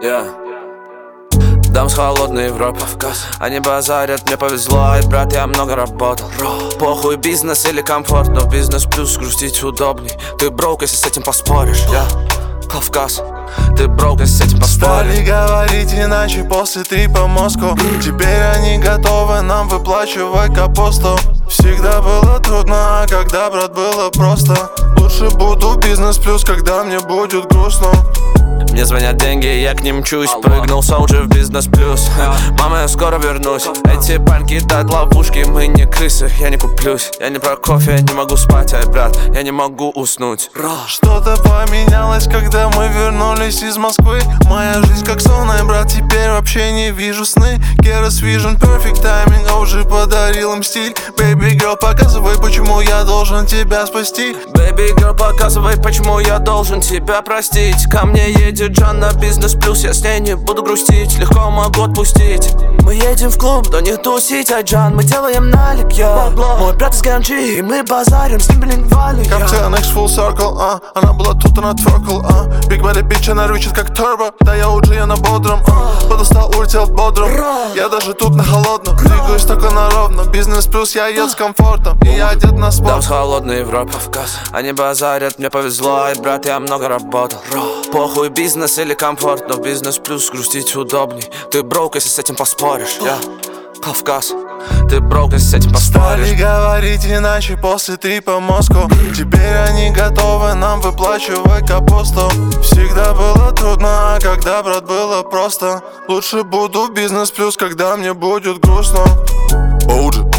Дам с холодной Европы, они базарят, мне повезло, ай, брат, я много работал. Похуй, бизнес или комфорт, но бизнес плюс грустить удобней. Ты брок, если с этим поспоришь, Кавказ, ты брок, если с этим поспоришь. Стали говорить иначе после трипа Москву. Теперь они готовы нам выплачивать капусту. Всегда было трудно, а когда, брат, было просто. Лучше буду бизнес плюс, когда мне будет грустно. Мне звонят деньги, я к ним мчусь. Прыгнул Соуджи в бизнес плюс. Мама, я скоро вернусь. Эти банки дают ловушки, мы не крысы, я не куплюсь. Я не про кофе, я не могу спать, ай, брат, я не могу уснуть. Что-то поменялось, когда мы вернулись из Москвы. Моя жизнь как сон, ай, брат, теперь вообще не вижу сны. Keras Vision, perfect timing, а уже подарил им стиль. Baby girl, показывай, почему я должен тебя спасти. Baby girl, показывай, почему я должен тебя простить. Ко мне едет Джан на бизнес плюс, я с ней не буду грустить, легко могу отпустить. Мы едем в клуб, но не тусить, ай, Джан, мы делаем налик, Мой брат из Ганджи, и мы базарим с ним билингвали, Коптер next full circle, она была тут, она тверкл, Big body bitch, она рычит как турбо. Да я уже, я на бодром, подустал, улетел бодрым. Я даже тут на холодном, двигаюсь только на ровно. Бизнес плюс, я еду с комфортом, и я одет на спорт. Дам с холодной Европы, они базарят, мне повезло, ай, брат, я много работал. Похуй, бизнес или комфорт, но бизнес плюс грустить удобней. Ты брок, если с этим поспоришь, Кавказ, ты брок, если с этим поспоришь. Стали говорить иначе после трипа Москву. Теперь они готовы нам выплачивать капусту. Всегда было трудно, а когда, брат, было просто. Лучше буду бизнес плюс, когда мне будет грустно. OG.